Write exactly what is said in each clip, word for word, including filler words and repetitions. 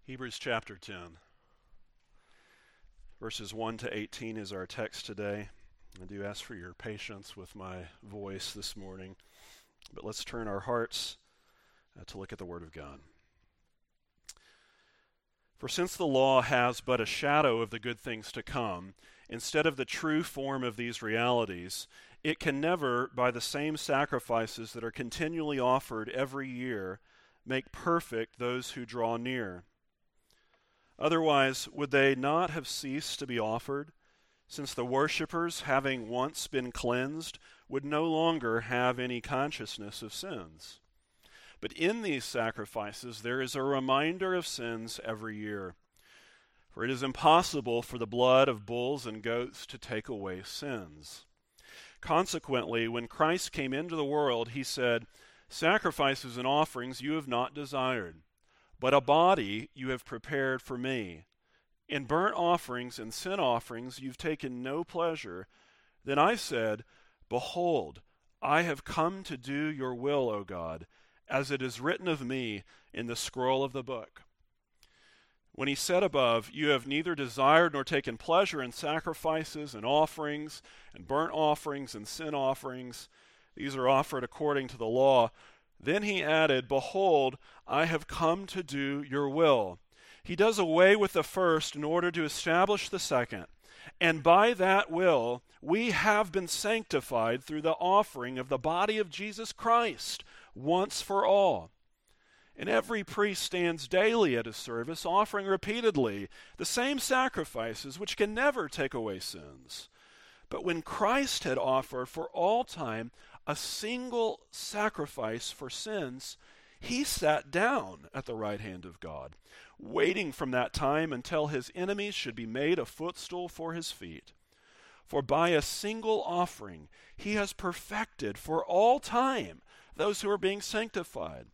Hebrews chapter ten, verses one to eighteen is our text today. I do ask for your patience with my voice this morning, but let's turn our hearts uh, to look at the Word of God. For since the law has but a shadow of the good things to come, instead of the true form of these realities, it can never, by the same sacrifices that are continually offered every year, make perfect those who draw near. Otherwise, would they not have ceased to be offered, since the worshippers, having once been cleansed, would no longer have any consciousness of sins? But in these sacrifices there is a reminder of sins every year. For it is impossible for the blood of bulls and goats to take away sins. Consequently, when Christ came into the world, he said, "Sacrifices and offerings you have not desired, but a body you have prepared for me. In burnt offerings and sin offerings you've taken no pleasure. Then I said, Behold, I have come to do your will, O God, as it is written of me in the scroll of the book." When he said above, "You have neither desired nor taken pleasure in sacrifices and offerings and burnt offerings and sin offerings, these are offered according to the law," then he added, "Behold, I have come to do your will." He does away with the first in order to establish the second. And by that will, we have been sanctified through the offering of the body of Jesus Christ, once for all. And every priest stands daily at his service, offering repeatedly the same sacrifices which can never take away sins. But when Christ had offered for all time a single sacrifice for sins, he sat down at the right hand of God, waiting from that time until his enemies should be made a footstool for his feet. For by a single offering he has perfected for all time those who are being sanctified.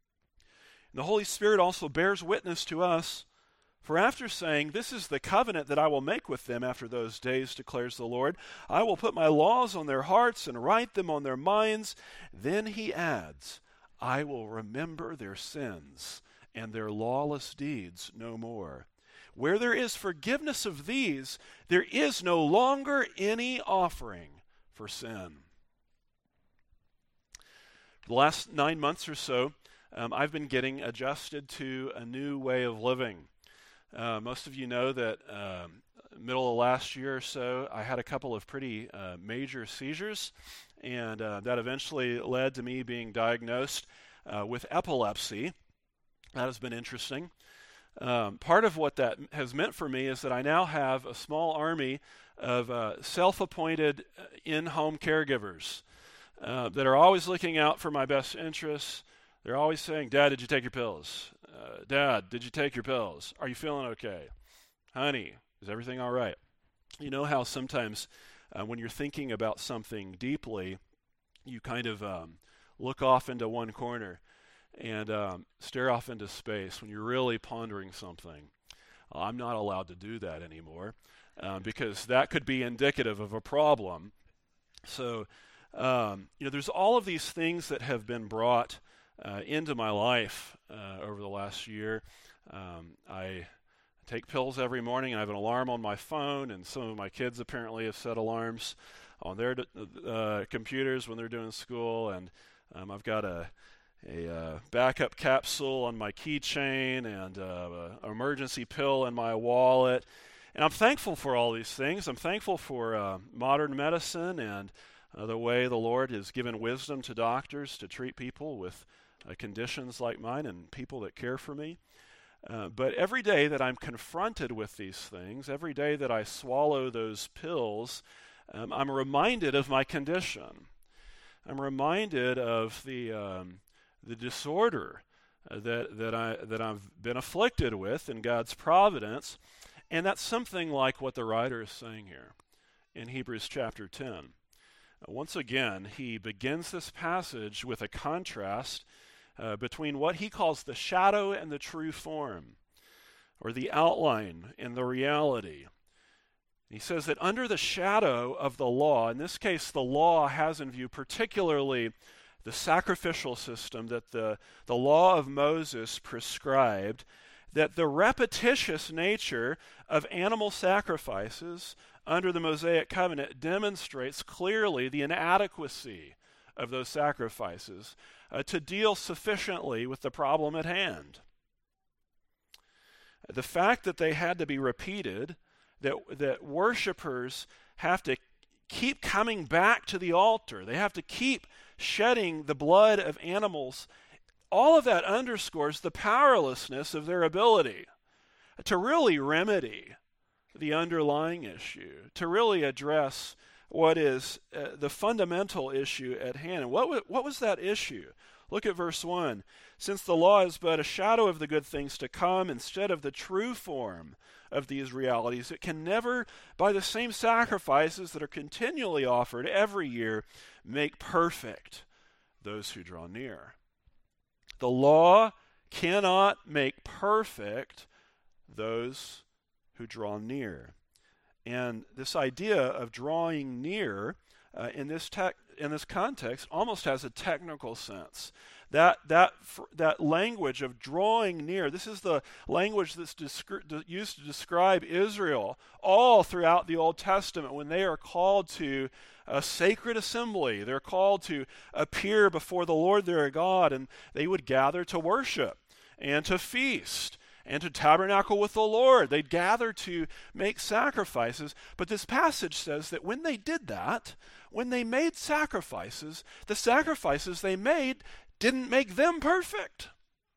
And the Holy Spirit also bears witness to us, for after saying, "This is the covenant that I will make with them after those days, declares the Lord. I will put my laws on their hearts and write them on their minds." Then he adds, "I will remember their sins and their lawless deeds no more. Where there is forgiveness of these, there is no longer any offering for sin." For the last nine months or so, um, I've been getting adjusted to a new way of living. Uh, most of you know that um, middle of last year or so, I had a couple of pretty uh, major seizures, and uh, that eventually led to me being diagnosed uh, with epilepsy. That has been interesting. Um, part of what that has meant for me is that I now have a small army of uh, self-appointed uh, in-home caregivers uh, that are always looking out for my best interests. They're always saying, "Dad, did you take your pills? Uh, Dad, did you take your pills? Are you feeling okay? Honey, is everything all right?" You know how sometimes uh, when you're thinking about something deeply, you kind of um, look off into one corner and um, stare off into space when you're really pondering something. I'm not allowed to do that anymore uh, because that could be indicative of a problem. So, um, you know, there's all of these things that have been brought uh, into my life uh, over the last year. Um, I take pills every morning. I have an alarm on my phone, and some of my kids apparently have set alarms on their uh, computers when they're doing school, and um, I've got a a uh, backup capsule on my keychain and uh, an emergency pill in my wallet. And I'm thankful for all these things. I'm thankful for uh, modern medicine and uh, the way the Lord has given wisdom to doctors to treat people with uh, conditions like mine and people that care for me. Uh, but every day that I'm confronted with these things, every day that I swallow those pills, um, I'm reminded of my condition. I'm reminded of the um, the disorder uh, that that I that I've been afflicted with in God's providence, and that's something like what the writer is saying here in Hebrews chapter ten. Uh, once again, he begins this passage with a contrast uh, between what he calls the shadow and the true form, or the outline and the reality. He says that under the shadow of the law, in this case, the law has in view particularly the sacrificial system that the, the law of Moses prescribed, that the repetitious nature of animal sacrifices under the Mosaic covenant demonstrates clearly the inadequacy of those sacrifices uh, to deal sufficiently with the problem at hand. The fact that they had to be repeated, that, that worshipers have to keep coming back to the altar, they have to keep shedding the blood of animals, all of that underscores the powerlessness of their ability to really remedy the underlying issue, to really address what is uh, the fundamental issue at hand. And what, w- what was that issue? Look at verse one. Since the law is but a shadow of the good things to come instead of the true form of these realities, it can never, by the same sacrifices that are continually offered every year, make perfect those who draw near. The law cannot make perfect those who draw near. And this idea of drawing near uh, in this te- in this context almost has a technical sense. That that that language of drawing near, this is the language that's descri- used to describe Israel all throughout the Old Testament when they are called to a sacred assembly. They're called to appear before the Lord their God, and they would gather to worship and to feast and to tabernacle with the Lord. They'd gather to make sacrifices. But this passage says that when they did that, when they made sacrifices, the sacrifices they made didn't make them perfect.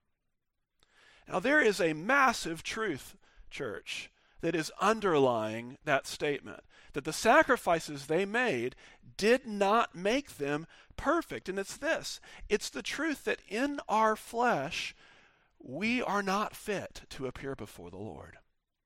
Now there is a massive truth, church, that is underlying that statement, that the sacrifices they made did not make them perfect. And it's this, it's the truth that in our flesh, we are not fit to appear before the Lord.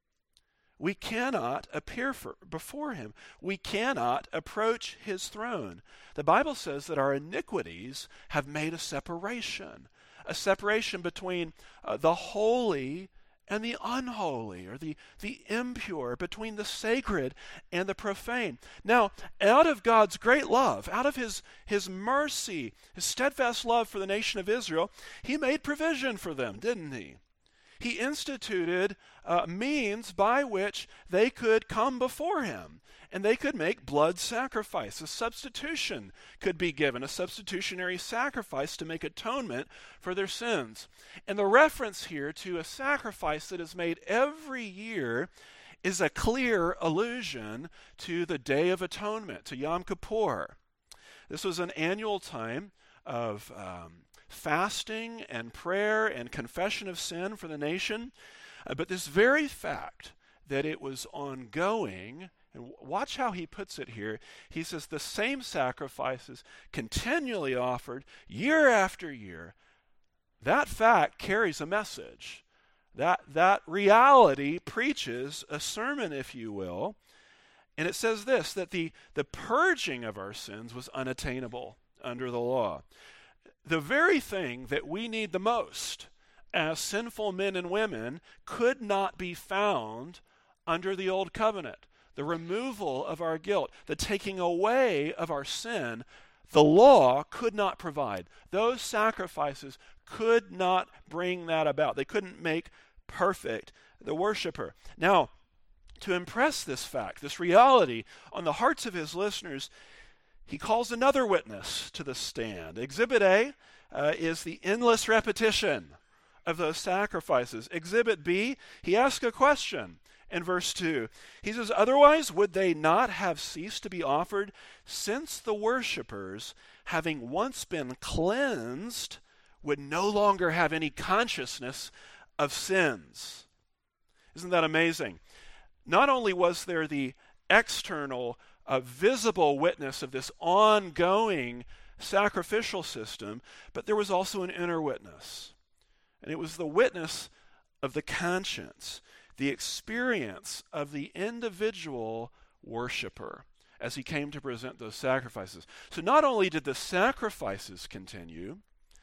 We cannot appear for, before him. We cannot approach his throne. The Bible says that our iniquities have made a separation, a separation between uh, the holy and the unholy, or the, the impure, between the sacred and the profane. Now, out of God's great love, out of his, his mercy, his steadfast love for the nation of Israel, he made provision for them, didn't he? He instituted uh, means by which they could come before him, and they could make blood sacrifice. A substitution could be given, a substitutionary sacrifice to make atonement for their sins. And the reference here to a sacrifice that is made every year is a clear allusion to the Day of Atonement, to Yom Kippur. This was an annual time of um, fasting and prayer and confession of sin for the nation. Uh, but this very fact that it was ongoing, and watch how he puts it here. He says the same sacrifices continually offered year after year. That fact carries a message. That, that reality preaches a sermon, if you will. And it says this, that the, the purging of our sins was unattainable under the law. The very thing that we need the most as sinful men and women could not be found under the old covenant. The removal of our guilt, the taking away of our sin, the law could not provide. Those sacrifices could not bring that about. They couldn't make perfect the worshiper. Now, to impress this fact, this reality on the hearts of his listeners, he calls another witness to the stand. Exhibit A uh, is the endless repetition of those sacrifices. Exhibit B, he asks a question in verse two. He says, otherwise would they not have ceased to be offered, since the worshipers, having once been cleansed, would no longer have any consciousness of sins. Isn't that amazing? Not only was there the external, uh, visible witness of this ongoing sacrificial system, but there was also an inner witness. And it was the witness of the conscience, the experience of the individual worshiper as he came to present those sacrifices. So not only did the sacrifices continue,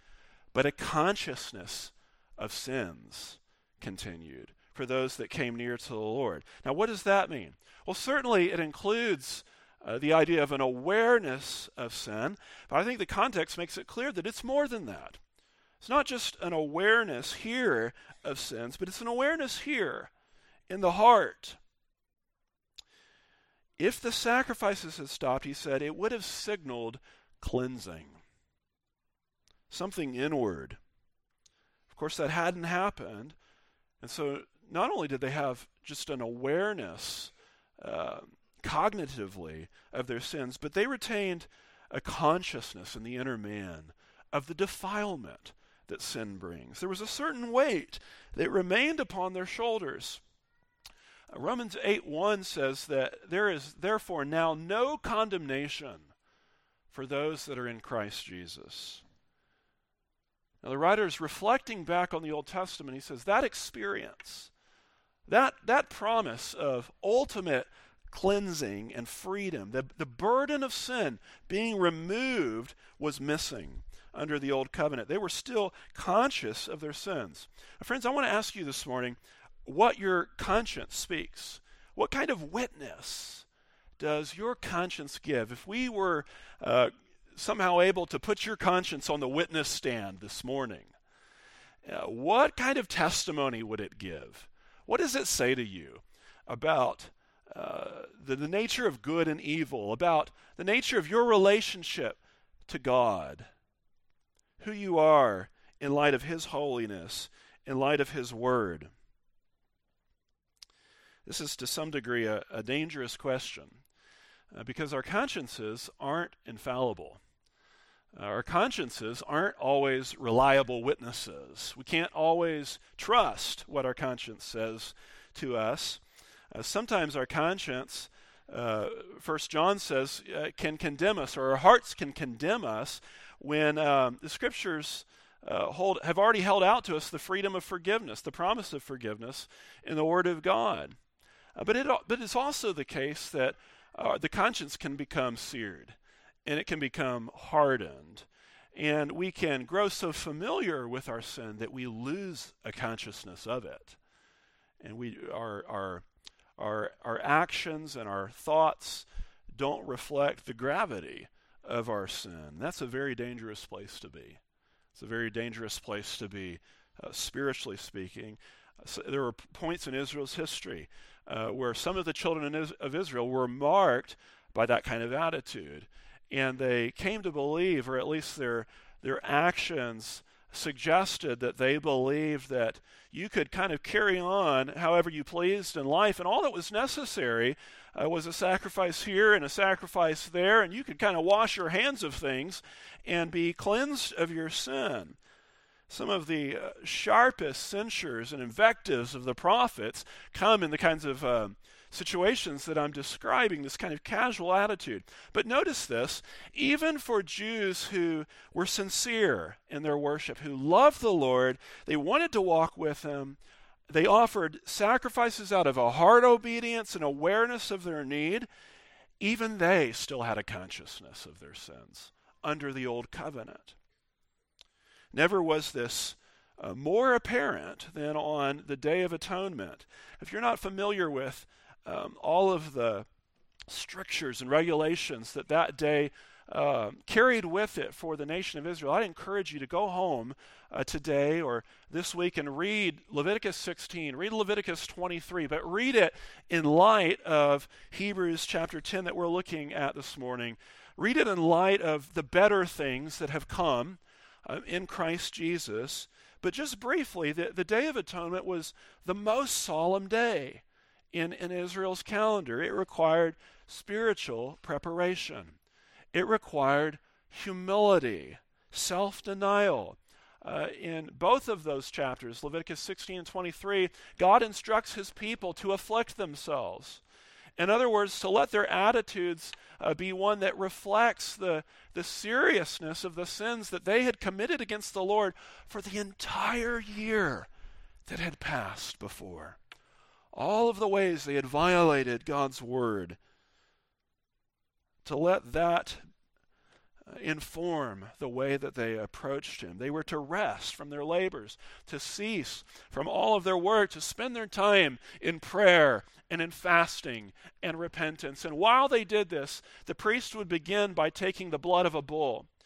but a consciousness of sins continued for those that came near to the Lord. Now, what does that mean? Well, certainly it includes uh, the idea of an awareness of sin, but I think the context makes it clear that it's more than that. It's not just an awareness here of sins, but it's an awareness here in the heart. If the sacrifices had stopped, he said, it would have signaled cleansing. Something inward. Of course, that hadn't happened. And so not only did they have just an awareness uh, cognitively of their sins, but they retained a consciousness in the inner man of the defilement that sin brings. There was a certain weight that remained upon their shoulders. Uh, Romans eight one says that there is therefore now no condemnation for those that are in Christ Jesus. Now the writer is reflecting back on the Old Testament. He says that experience, that, that promise of ultimate cleansing and freedom, the, the burden of sin being removed was missing under the Old Covenant. They were still conscious of their sins. Now, friends, I want to ask you this morning what your conscience speaks. What kind of witness does your conscience give? If we were uh, somehow able to put your conscience on the witness stand this morning, uh, what kind of testimony would it give? What does it say to you about uh, the, the nature of good and evil, about the nature of your relationship to God, who you are in light of His holiness, in light of His Word? This is to some degree a, a dangerous question uh, because our consciences aren't infallible. Uh, our consciences aren't always reliable witnesses. We can't always trust what our conscience says to us. Uh, sometimes our conscience, uh, First John says, uh, can condemn us, or our hearts can condemn us when um, the Scriptures uh, hold have already held out to us the freedom of forgiveness, the promise of forgiveness in the Word of God. Uh, but, it, but it's also the case that uh, the conscience can become seared, and it can become hardened, and we can grow so familiar with our sin that we lose a consciousness of it, and we our our our our actions and our thoughts don't reflect the gravity of our sin. That's a very dangerous place to be. It's a very dangerous place to be, uh, spiritually speaking. Uh, so there were points in Israel's history uh, where some of the children of Israel were marked by that kind of attitude. And they came to believe, or at least their their actions suggested that they believed that you could kind of carry on however you pleased in life, and all that was necessary uh, was a sacrifice here and a sacrifice there, and you could kind of wash your hands of things and be cleansed of your sin. Some of the uh, sharpest censures and invectives of the prophets come in the kinds of uh, situations that I'm describing, this kind of casual attitude. But notice this, even for Jews who were sincere in their worship, who loved the Lord, they wanted to walk with Him, they offered sacrifices out of a heart obedience and awareness of their need, even they still had a consciousness of their sins under the Old Covenant. Never was this uh, more apparent than on the Day of Atonement. If you're not familiar with Um, all of the strictures and regulations that that day uh, carried with it for the nation of Israel, I encourage you to go home uh, today or this week and read Leviticus sixteen, read Leviticus twenty-three, but read it in light of Hebrews chapter ten that we're looking at this morning. Read it in light of the better things that have come uh, in Christ Jesus. But just briefly, the, the Day of Atonement was the most solemn day In, in Israel's calendar. It required spiritual preparation. It required humility, self-denial. Uh, in both of those chapters, Leviticus sixteen and twenty-three, God instructs His people to afflict themselves. In other words, to let their attitudes uh, be one that reflects the, the seriousness of the sins that they had committed against the Lord for the entire year that had passed before. All of the ways they had violated God's word, to let that inform the way that they approached Him. They were to rest from their labors, to cease from all of their work, to spend their time in prayer and in fasting and repentance. And while they did this, the priest would begin by taking the blood of a bull,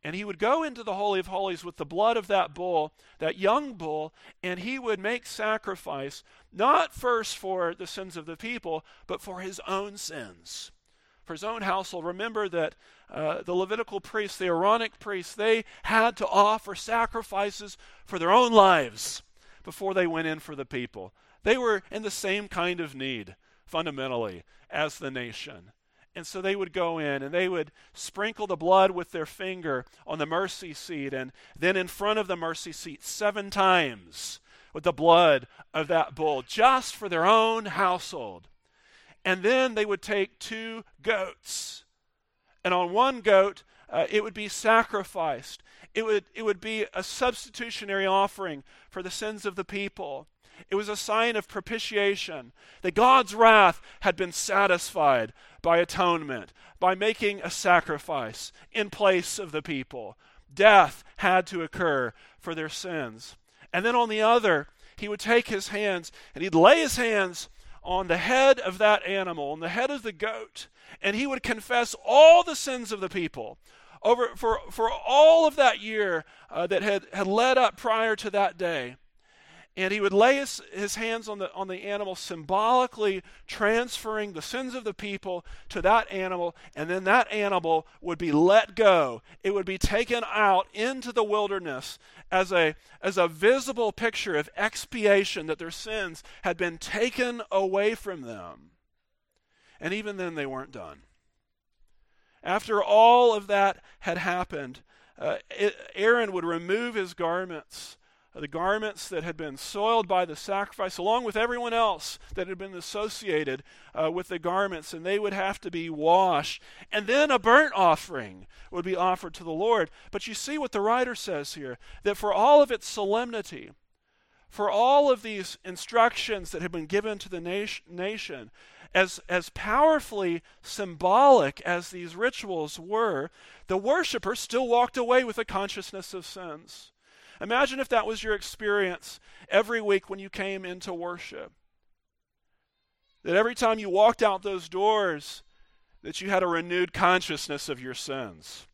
And he would go into the Holy of Holies with the blood of that bull, that young bull, and he would make sacrifice, not first for the sins of the people, but for his own sins, for his own household. Remember that uh, the Levitical priests, the Aaronic priests, they had to offer sacrifices for their own lives before they went in for the people. They were in the same kind of need, fundamentally, as the nation. And so they would go in and they would sprinkle the blood with their finger on the mercy seat, and then in front of the mercy seat seven times with the blood of that bull, just for their own household. And then they would take two goats, and on one goat uh, it would be sacrificed. It would, it would be a substitutionary offering for the sins of the people. It was a sign of propitiation, that God's wrath had been satisfied by atonement, by making a sacrifice in place of the people. Death had to occur for their sins. And then on the other, he would take his hands and he'd lay his hands on the head of that animal, on the head of the goat, and he would confess all the sins of the people over for, for all of that year uh, that had, had led up prior to that day. And he would lay his, his hands on the, on the animal, symbolically transferring the sins of the people to that animal, and then that animal would be let go. It would be taken out into the wilderness as a, as a visible picture of expiation, that their sins had been taken away from them. And even then they weren't done. After all of that had happened, uh, it, Aaron would remove his garments, the garments that had been soiled by the sacrifice, along with everyone else that had been associated uh, with the garments, and they would have to be washed. And then a burnt offering would be offered to the Lord. But you see what the writer says here, that for all of its solemnity, for all of these instructions that had been given to the nation, nation as, as powerfully symbolic as these rituals were, the worshiper still walked away with a consciousness of sins. Imagine if that was your experience every week when you came into worship. That every time you walked out those doors, that you had a renewed consciousness of your sins,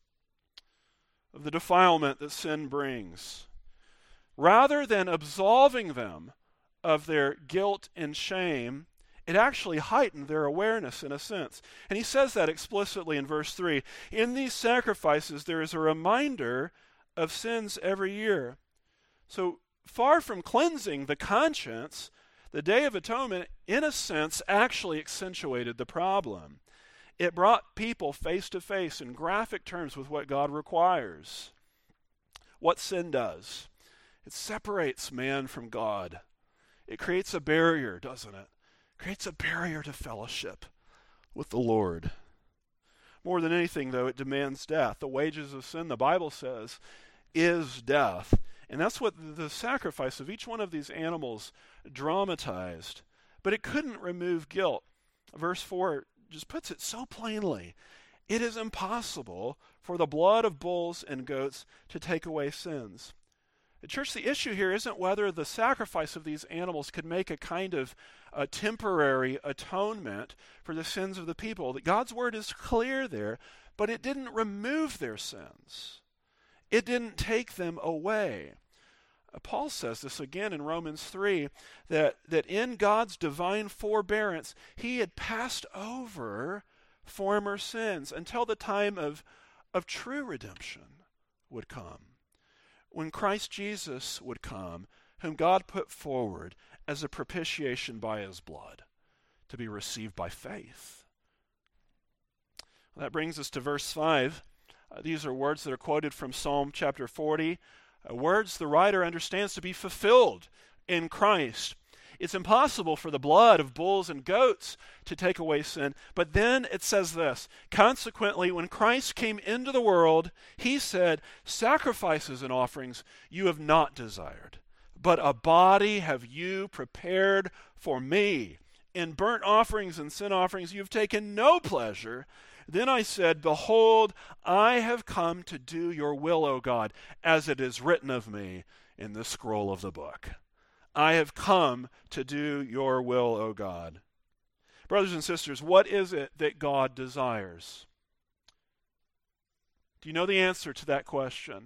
of the defilement that sin brings. Rather than absolving them of their guilt and shame, it actually heightened their awareness in a sense. And he says that explicitly in verse three. In these sacrifices there is a reminder of sins every year. So far from cleansing the conscience, the Day of Atonement, in a sense, actually accentuated the problem. It brought people face to face in graphic terms with what God requires. What sin does. It separates man from God. It creates a barrier, doesn't it? It creates a barrier to fellowship with the Lord. More than anything, though, it demands death. The wages of sin, the Bible says, is death. And that's what the sacrifice of each one of these animals dramatized. But it couldn't remove guilt. Verse four just puts it so plainly. It is impossible for the blood of bulls and goats to take away sins. Church, the issue here isn't whether the sacrifice of these animals could make a kind of a temporary atonement for the sins of the people. God's word is clear there, but it didn't remove their sins. It didn't take them away. Uh, Paul says this again in Romans three, that, that in God's divine forbearance, he had passed over former sins until the time of, of true redemption would come. When Christ Jesus would come, whom God put forward as a propitiation by his blood, to be received by faith. Well, that brings us to verse five. Uh, these are words that are quoted from Psalm chapter forty, uh, words the writer understands to be fulfilled in Christ. It's impossible for the blood of bulls and goats to take away sin. But then it says this, consequently, when Christ came into the world, he said, sacrifices and offerings you have not desired, but a body have you prepared for me. In burnt offerings and sin offerings you have taken no pleasure. Then I said, behold, I have come to do your will, O God, as it is written of me in the scroll of the book. I have come to do your will, O God. Brothers and sisters, what is it that God desires? Do you know the answer to that question?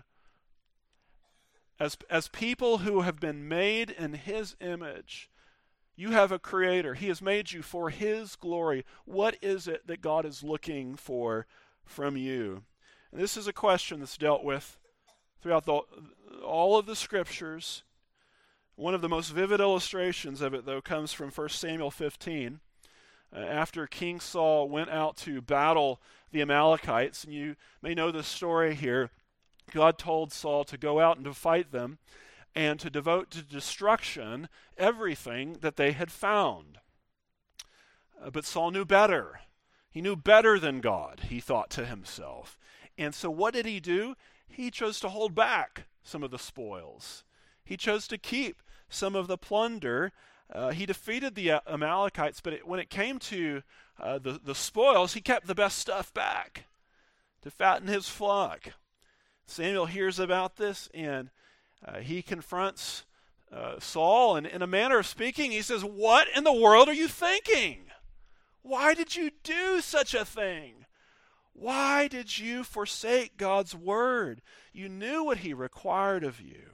As, as people who have been made in his image, you have a creator. He has made you for his glory. What is it that God is looking for from you? And this is a question that's dealt with throughout the, all of the scriptures. One of the most vivid illustrations of it, though, comes from First Samuel fifteen. Uh, after King Saul went out to battle the Amalekites, and you may know the story here, God told Saul to go out and to fight them and to devote to destruction everything that they had found. Uh, but Saul knew better. He knew better than God, he thought to himself. And so what did he do? He chose to hold back some of the spoils. He chose to keep some of the plunder. Uh, he defeated the uh, Amalekites, but it, when it came to uh, the, the spoils, he kept the best stuff back to fatten his flock. Samuel hears about this, and uh, he confronts uh, Saul, and in a manner of speaking, he says, "What in the world are you thinking? Why did you do such a thing? Why did you forsake God's word? You knew what he required of you."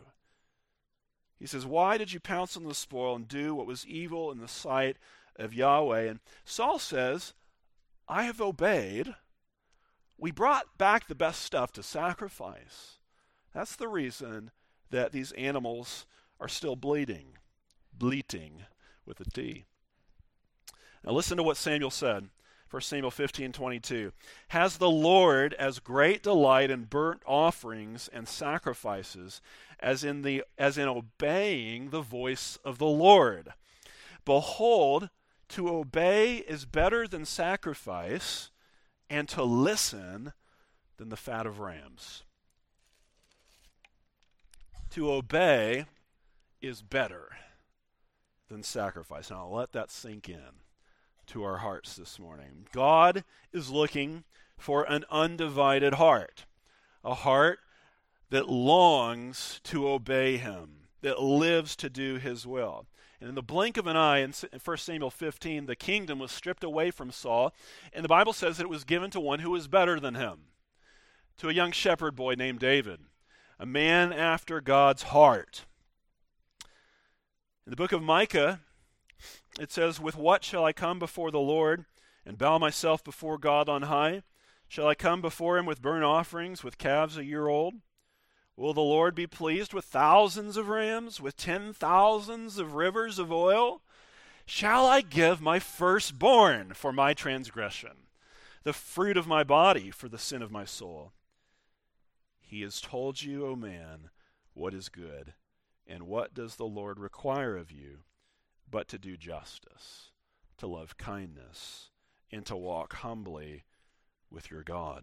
He says, "Why did you pounce on the spoil and do what was evil in the sight of Yahweh?" And Saul says, "I have obeyed. We brought back the best stuff to sacrifice. That's the reason that these animals are still bleeding, bleating with a T." Now listen to what Samuel said. First Samuel fifteen twenty-two. "Has the Lord as great delight in burnt offerings and sacrifices as in the as in obeying the voice of the Lord? Behold, to obey is better than sacrifice, and to listen than the fat of rams." To obey is better than sacrifice. Now let that sink in to our hearts this morning. God is looking for an undivided heart, a heart that longs to obey him, that lives to do his will. And in the blink of an eye, in First Samuel fifteen, the kingdom was stripped away from Saul, and the Bible says that it was given to one who was better than him, to a young shepherd boy named David, a man after God's heart. In the book of Micah, it says, "With what shall I come before the Lord and bow myself before God on high? Shall I come before him with burnt offerings, with calves a year old? Will the Lord be pleased with thousands of rams, with ten thousands of rivers of oil? Shall I give my firstborn for my transgression, the fruit of my body for the sin of my soul? He has told you, O man, what is good, and what does the Lord require of you, but to do justice, to love kindness, and to walk humbly with your God."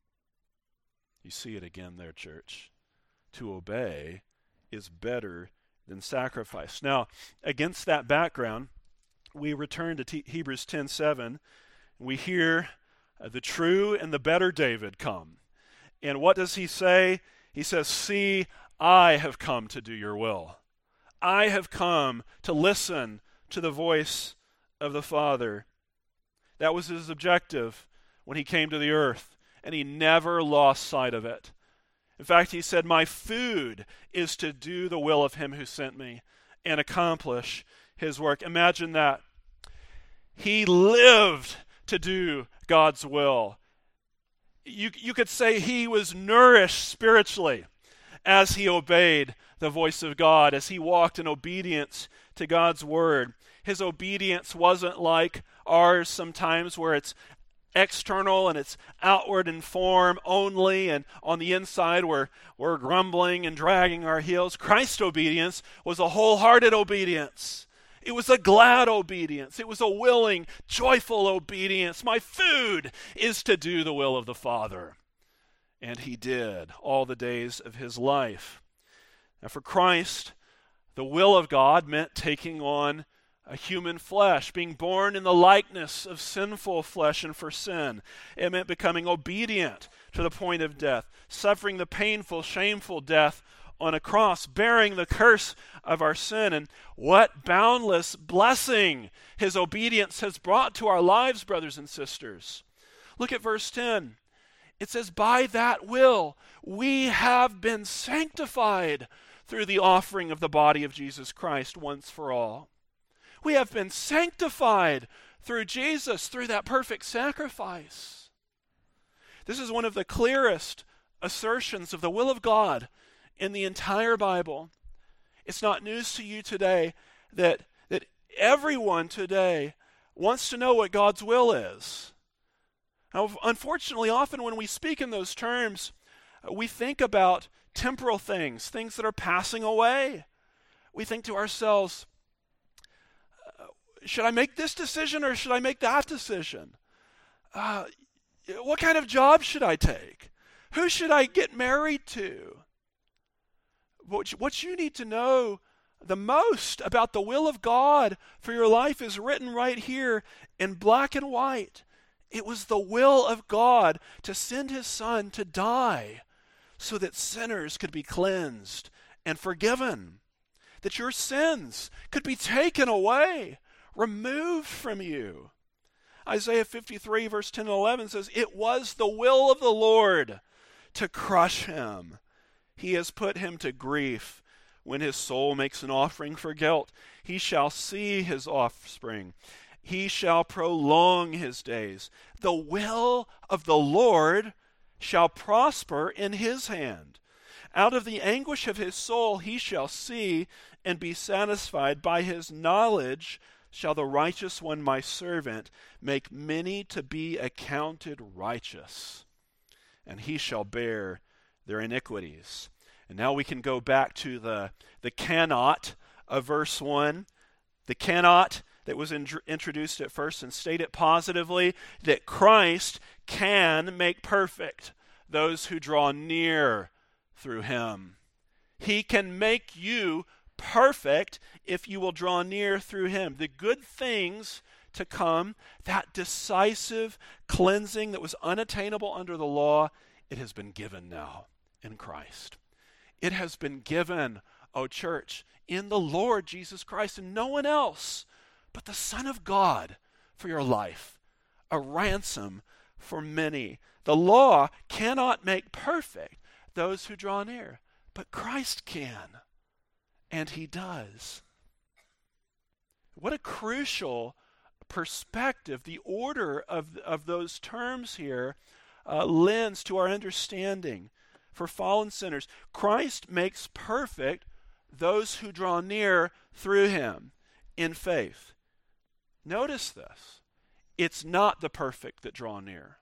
You see it again there, church. To obey is better than sacrifice. Now, against that background, we return to T- Hebrews ten seven. We hear uh, the true and the better David come. And what does he say? He says, "See, I have come to do your will. I have come to listen to the voice of the Father." That was his objective when he came to the earth, and he never lost sight of it. In fact, he said, "My food is to do the will of him who sent me and accomplish his work." Imagine that. He lived to do God's will. You, you could say he was nourished spiritually as he obeyed the voice of God, as he walked in obedience to God's word. His obedience wasn't like ours sometimes, where it's external and it's outward in form only, and on the inside we're, we're grumbling and dragging our heels. Christ's obedience was a wholehearted obedience. It was a glad obedience. It was a willing, joyful obedience. My food is to do the will of the Father. And he did all the days of his life. Now for Christ, the will of God meant taking on a human flesh, being born in the likeness of sinful flesh and for sin. It meant becoming obedient to the point of death, suffering the painful, shameful death on a cross, bearing the curse of our sin. And what boundless blessing his obedience has brought to our lives, brothers and sisters. Look at verse ten. It says, by that will, we have been sanctified through the offering of the body of Jesus Christ once for all. We have been sanctified through Jesus, through that perfect sacrifice. This is one of the clearest assertions of the will of God in the entire Bible. It's not news to you today that, that everyone today wants to know what God's will is. Now, unfortunately, often when we speak in those terms, we think about temporal things, things that are passing away. We think to ourselves, should I make this decision or should I make that decision? Uh, what kind of job should I take? Who should I get married to? What, what you need to know the most about the will of God for your life is written right here in black and white. It was the will of God to send his Son to die so that sinners could be cleansed and forgiven, that your sins could be taken away, removed from you. Isaiah fifty-three verse ten and eleven says, it was the will of the Lord to crush him. He has put him to grief. When his soul makes an offering for guilt, he shall see his offspring. He shall prolong his days. The will of the Lord shall prosper in his hand. Out of the anguish of his soul he shall see and be satisfied. By his knowledge shall the righteous one, my servant, make many to be accounted righteous, and he shall bear their iniquities. And now we can go back to the, the cannot of verse one. The cannot that was in, introduced at first, and state it positively, that Christ can make perfect those who draw near through him. He can make you perfect if you will draw near through him. The good things to come, that decisive cleansing that was unattainable under the law, it has been given now in Christ. It has been given, O church, in the Lord Jesus Christ, and no one else but the Son of God for your life, a ransom for many. The law cannot make perfect those who draw near, but Christ can, and he does. What a crucial perspective the order of, of those terms here uh, lends to our understanding. For fallen sinners, Christ makes perfect those who draw near through him in faith. Notice this. It's not the perfect that draw near.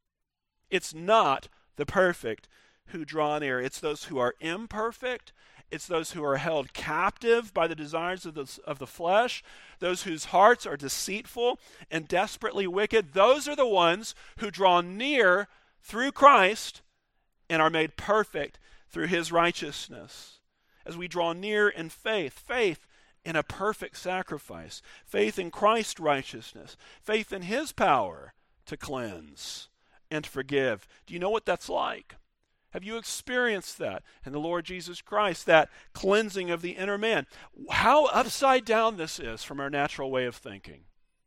It's not the perfect who draw near. It's those who are imperfect. It's those who are held captive by the desires of the, of the flesh, those whose hearts are deceitful and desperately wicked. Those are the ones who draw near through Christ and are made perfect through his righteousness. As we draw near in faith, faith in a perfect sacrifice, faith in Christ's righteousness, faith in his power to cleanse and forgive. Do you know what that's like? Have you experienced that in the Lord Jesus Christ, that cleansing of the inner man? How upside down this is from our natural way of thinking.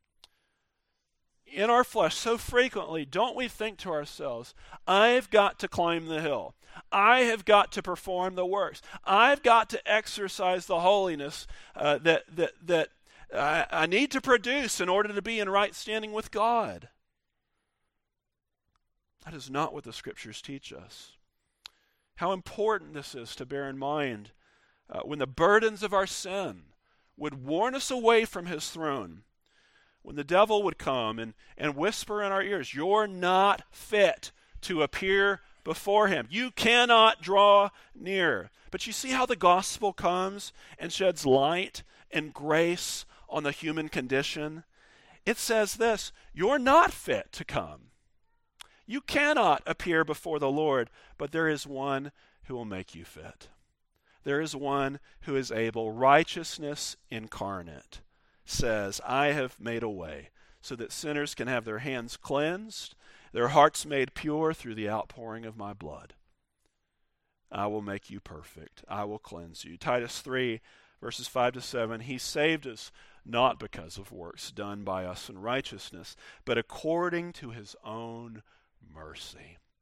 In our flesh, so frequently, don't we think to ourselves, I've got to climb the hill. I have got to perform the works. I've got to exercise the holiness uh, that, that, that I, I need to produce in order to be in right standing with God. That is not what the Scriptures teach us. How important this is to bear in mind uh, when the burdens of our sin would warn us away from his throne. When the devil would come and, and whisper in our ears, you're not fit to appear before him. You cannot draw near. But you see how the gospel comes and sheds light and grace on the human condition? It says this, you're not fit to come. You cannot appear before the Lord, but there is one who will make you fit. There is one who is able. Righteousness incarnate says, I have made a way so that sinners can have their hands cleansed, their hearts made pure through the outpouring of my blood. I will make you perfect. I will cleanse you. Titus three, verses five to seven, he saved us not because of works done by us in righteousness, but according to his own mercy.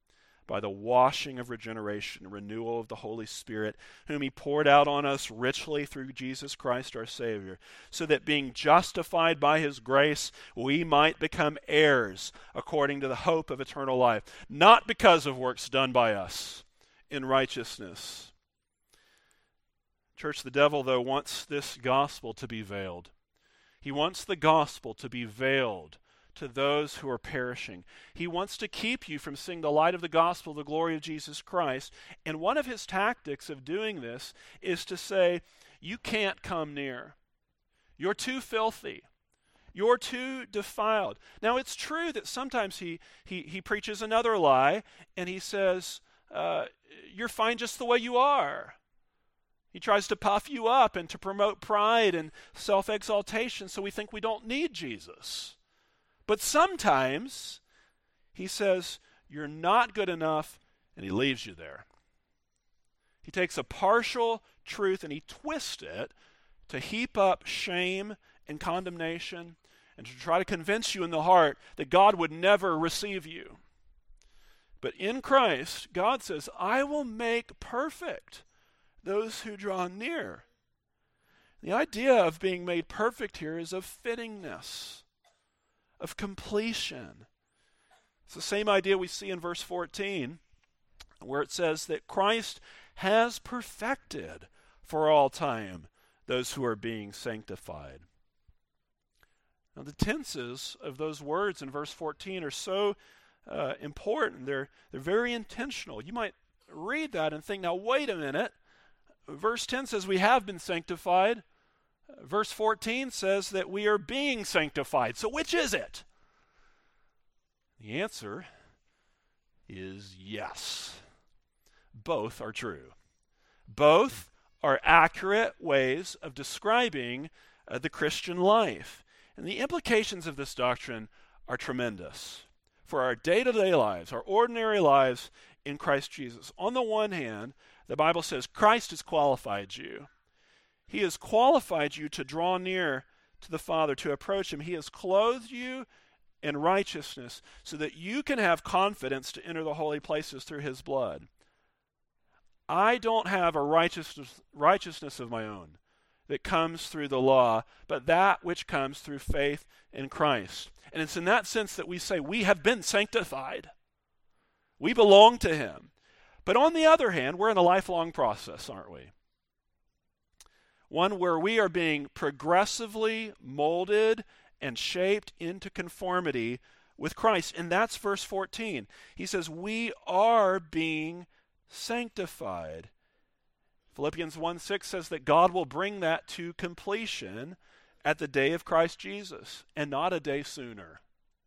by the washing of regeneration and renewal of the Holy Spirit, whom he poured out on us richly through Jesus Christ our Savior, so that being justified by his grace, we might become heirs according to the hope of eternal life, not because of works done by us in righteousness. Church, the devil, though, wants this gospel to be veiled. He wants the gospel to be veiled to those who are perishing. He wants to keep you from seeing the light of the gospel, the glory of Jesus Christ. And one of his tactics of doing this is to say, you can't come near. You're too filthy. You're too defiled. Now, it's true that sometimes he, he, he preaches another lie, and he says, uh, you're fine just the way you are. He tries to puff you up and to promote pride and self-exaltation, so we think we don't need Jesus. But sometimes he says, you're not good enough, and he leaves you there. He takes a partial truth and he twists it to heap up shame and condemnation and to try to convince you in the heart that God would never receive you. But in Christ, God says, I will make perfect those who draw near. The idea of being made perfect here is of fittingness, of completion. It's the same idea we see in verse fourteen, where it says that Christ has perfected for all time those who are being sanctified. Now, the tenses of those words in verse fourteen are so uh, important. They're, they're very intentional. You might read that and think, now, wait a minute. Verse ten says we have been sanctified. Verse fourteen says that we are being sanctified. So which is it? The answer is yes. Both are true. Both are accurate ways of describing uh, the Christian life. And the implications of this doctrine are tremendous for our day-to-day lives, our ordinary lives in Christ Jesus. On the one hand, the Bible says Christ has qualified you. He has qualified you to draw near to the Father, to approach him. He has clothed you in righteousness so that you can have confidence to enter the holy places through his blood. I don't have a righteousness, righteousness of my own that comes through the law, but that which comes through faith in Christ. And it's in that sense that we say we have been sanctified. We belong to him. But on the other hand, we're in a lifelong process, aren't we? One where we are being progressively molded and shaped into conformity with Christ. And that's verse fourteen. He says, we are being sanctified. Philippians one six says that God will bring that to completion at the day of Christ Jesus, and not a day sooner.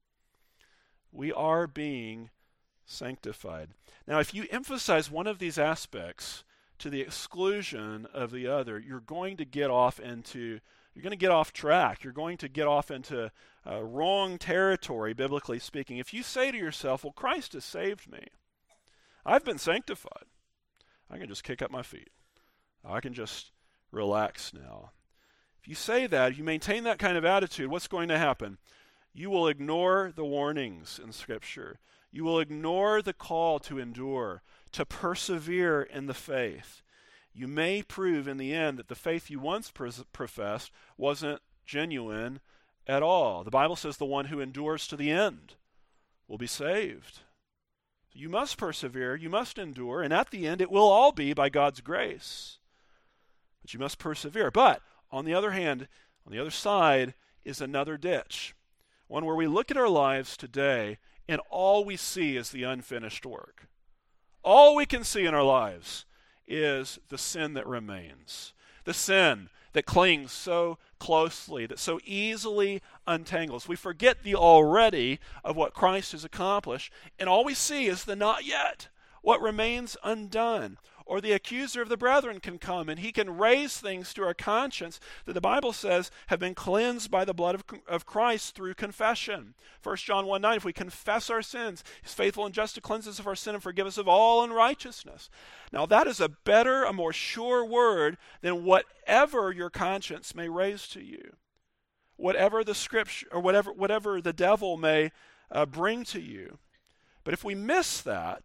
We are being sanctified. Now, if you emphasize one of these aspects to the exclusion of the other, you're going to get off into, you're going to get off track. You're going to get off into uh, wrong territory, biblically speaking. If you say to yourself, well, Christ has saved me. I've been sanctified. I can just kick up my feet. I can just relax now. If you say that, if you maintain that kind of attitude, what's going to happen? You will ignore the warnings in Scripture. You will ignore the call to endure, to persevere in the faith. You may prove in the end that the faith you once pres- professed wasn't genuine at all. The Bible says the one who endures to the end will be saved. You must persevere, you must endure, and at the end it will all be by God's grace. But you must persevere. But on the other hand, on the other side is another ditch. One where we look at our lives today and all we see is the unfinished work. All we can see in our lives is the sin that remains. The sin that clings so closely, that so easily untangles. We forget the already of what Christ has accomplished, and all we see is the not yet, what remains undone. Or the accuser of the brethren can come, and he can raise things to our conscience that the Bible says have been cleansed by the blood of, of Christ through confession. First John one nine, if we confess our sins, he's faithful and just to cleanse us of our sin and forgive us of all unrighteousness. Now that is a better, a more sure word than whatever your conscience may raise to you. Whatever the scripture, or whatever, whatever the devil may uh, bring to you. But if we miss that,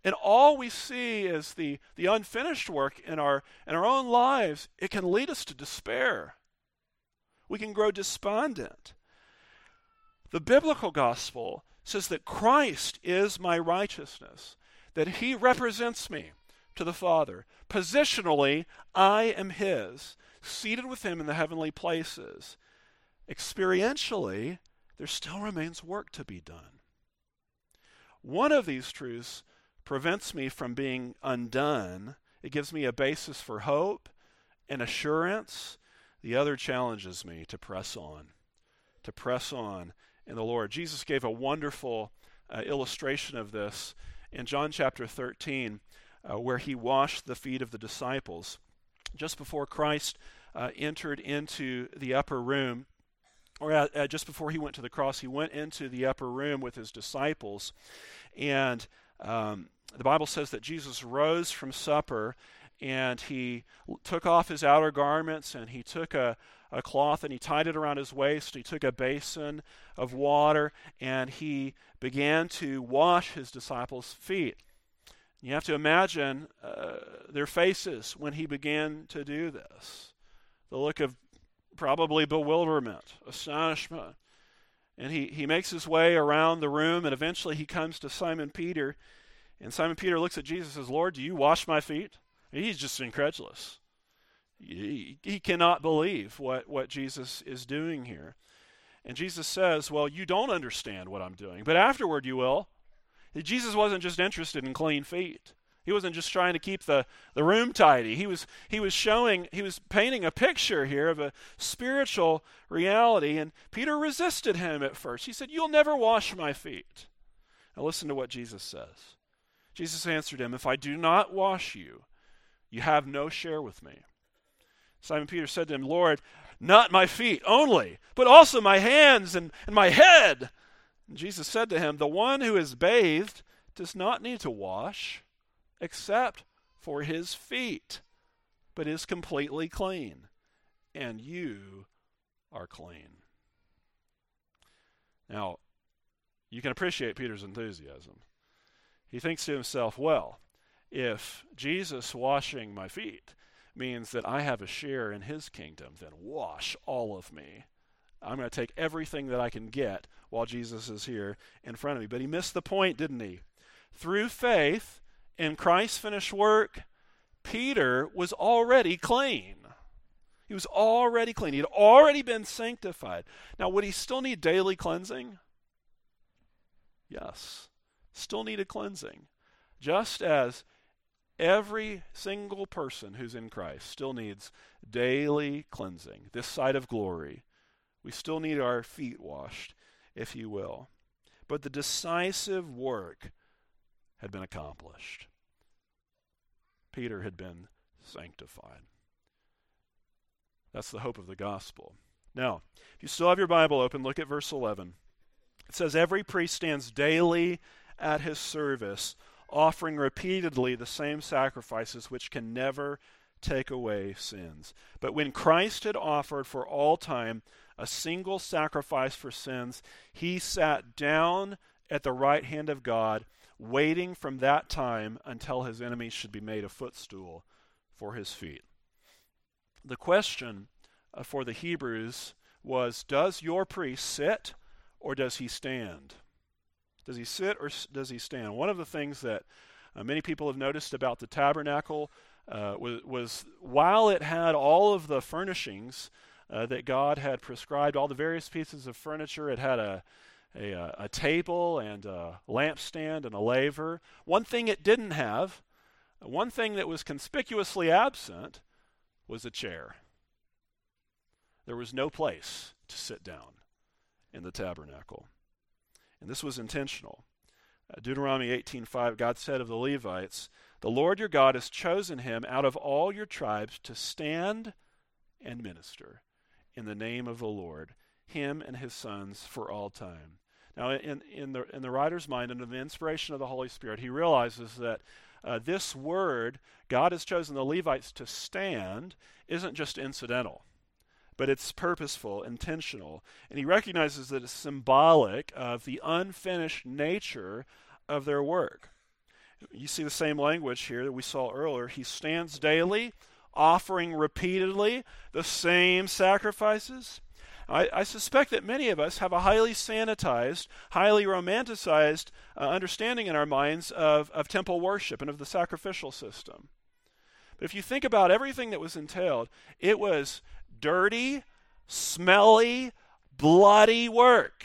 and all we see is the, the unfinished work in our, in our own lives, it can lead us to despair. We can grow despondent. The biblical gospel says that Christ is my righteousness, that he represents me to the Father. Positionally, I am his, seated with him in the heavenly places. Experientially, there still remains work to be done. One of these truths prevents me from being undone. It gives me a basis for hope and assurance. The other challenges me to press on, to press on in the Lord. Jesus gave a wonderful uh, illustration of this in John chapter thirteen, uh, where he washed the feet of the disciples. Just before Christ uh, entered into the upper room, or uh, uh, just before he went to the cross, he went into the upper room with his disciples. And um, the Bible says that Jesus rose from supper, and he took off his outer garments, and he took a, a cloth, and he tied it around his waist. He took a basin of water, and he began to wash his disciples' feet. You have to imagine uh, their faces when he began to do this. The look of probably bewilderment, astonishment. And he, he makes his way around the room, and eventually he comes to Simon Peter. And Simon Peter looks at Jesus and says, "Lord, do you wash my feet?" He's just incredulous. He, he cannot believe what, what Jesus is doing here. And Jesus says, "Well, you don't understand what I'm doing, but afterward you will." Jesus wasn't just interested in clean feet. He wasn't just trying to keep the, the room tidy. He was he was showing, he was painting a picture here of a spiritual reality. And Peter resisted him at first. He said, "You'll never wash my feet." Now listen to what Jesus says. Jesus answered him, "If I do not wash you, you have no share with me." Simon Peter said to him, "Lord, not my feet only, but also my hands and, and my head." And Jesus said to him, "The one who is bathed does not need to wash, except for his feet, but is completely clean, and you are clean." Now, you can appreciate Peter's enthusiasm. He thinks to himself, well, if Jesus washing my feet means that I have a share in his kingdom, then wash all of me. I'm going to take everything that I can get while Jesus is here in front of me. But he missed the point, didn't he? Through faith in Christ's finished work, Peter was already clean. He was already clean. He had already been sanctified. Now, would he still need daily cleansing? Yes. Still needed cleansing. Just as every single person who's in Christ still needs daily cleansing, this side of glory. We still need our feet washed, if you will. But the decisive work had been accomplished. Peter had been sanctified. That's the hope of the gospel. Now, if you still have your Bible open, look at verse eleven. It says, "Every priest stands daily at his service, offering repeatedly the same sacrifices which can never take away sins. But when Christ had offered for all time a single sacrifice for sins, he sat down at the right hand of God, waiting from that time until his enemies should be made a footstool for his feet." The question uh, for the Hebrews was, does your priest sit or does he stand? Does he sit or does he stand? One of the things that uh, many people have noticed about the tabernacle uh, was, was while it had all of the furnishings uh, that God had prescribed, all the various pieces of furniture, it had a, a, a table and a lampstand and a laver. One thing it didn't have, one thing that was conspicuously absent, was a chair. There was no place to sit down in the tabernacle. And this was intentional. Uh, Deuteronomy eighteen five, God said of the Levites, "The Lord your God has chosen him out of all your tribes to stand and minister in the name of the Lord, him and his sons for all time." Now, in, in, the, in the writer's mind, under the inspiration of the Holy Spirit, he realizes that uh, this word, God has chosen the Levites to stand, isn't just incidental, but it's purposeful, intentional. And he recognizes that it's symbolic of the unfinished nature of their work. You see the same language here that we saw earlier. He stands daily, offering repeatedly the same sacrifices. I, I suspect that many of us have a highly sanitized, highly romanticized uh, understanding in our minds of, of temple worship and of the sacrificial system. But if you think about everything that was entailed, it was dirty, smelly, bloody work.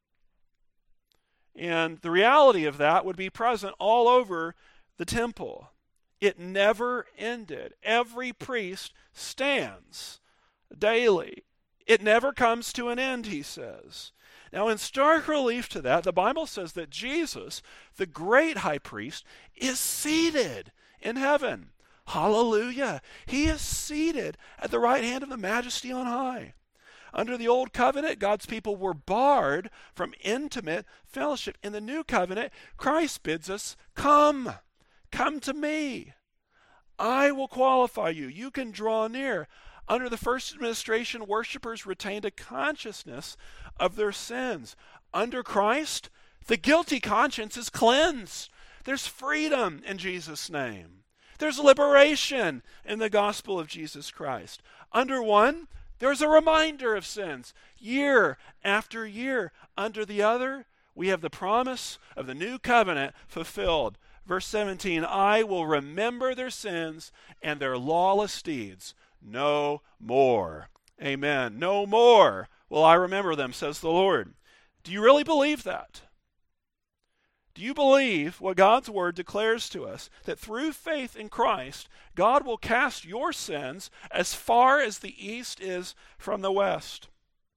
And the reality of that would be present all over the temple. It never ended. Every priest stands daily. It never comes to an end, he says. Now, in stark relief to that, the Bible says that Jesus, the great high priest, is seated in heaven. Hallelujah. He is seated at the right hand of the Majesty on high. Under the old covenant, God's people were barred from intimate fellowship. In the new covenant, Christ bids us, come, come to me. I will qualify you. You can draw near. Under the first administration, worshipers retained a consciousness of their sins. Under Christ, the guilty conscience is cleansed. There's freedom in Jesus' name. There's liberation in the gospel of Jesus Christ. Under one, there's a reminder of sins year after year. Under the other, we have the promise of the new covenant fulfilled. Verse seventeen, I will remember their sins and their lawless deeds no more. Amen. No more will I remember them, says the Lord. Do you really believe that? Do you believe what God's word declares to us, that through faith in Christ, God will cast your sins as far as the east is from the west?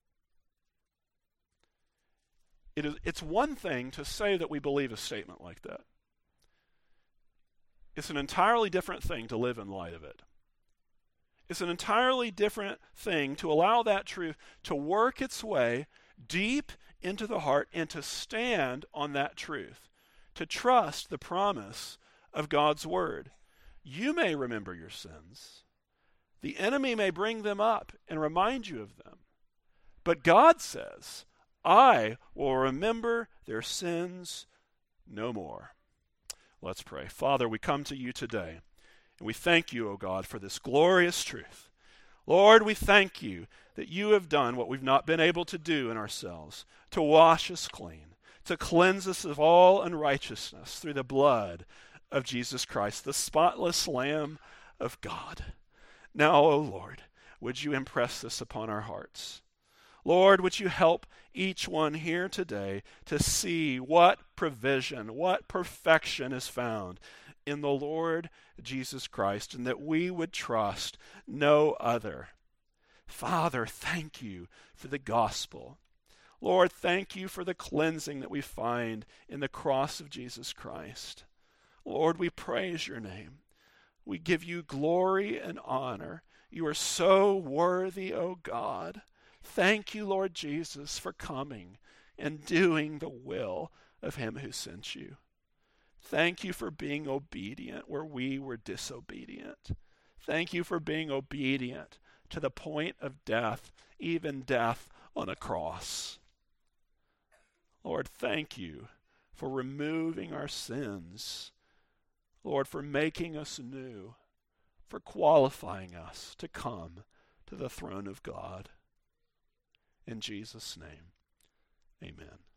It is, it's one thing to say that we believe a statement like that. It's an entirely different thing to live in light of it. It's an entirely different thing to allow that truth to work its way deep into the heart and to stand on that truth, to trust the promise of God's word. You may remember your sins. The enemy may bring them up and remind you of them. But God says, I will remember their sins no more. Let's pray. Father, we come to you today, and we thank you, O God, for this glorious truth. Lord, we thank you that you have done what we've not been able to do in ourselves, to wash us clean, to cleanse us of all unrighteousness through the blood of Jesus Christ, the spotless Lamb of God. Now, O Lord, would you impress this upon our hearts? Lord, would you help each one here today to see what provision, what perfection is found in the Lord Jesus Christ, and that we would trust no other. Father, thank you for the gospel. Lord, thank you for the cleansing that we find in the cross of Jesus Christ. Lord, we praise your name. We give you glory and honor. You are so worthy, O God. Thank you, Lord Jesus, for coming and doing the will of him who sent you. Thank you for being obedient where we were disobedient. Thank you for being obedient to the point of death, even death on a cross. Lord, thank you for removing our sins. Lord, for making us new, for qualifying us to come to the throne of God. In Jesus' name, amen.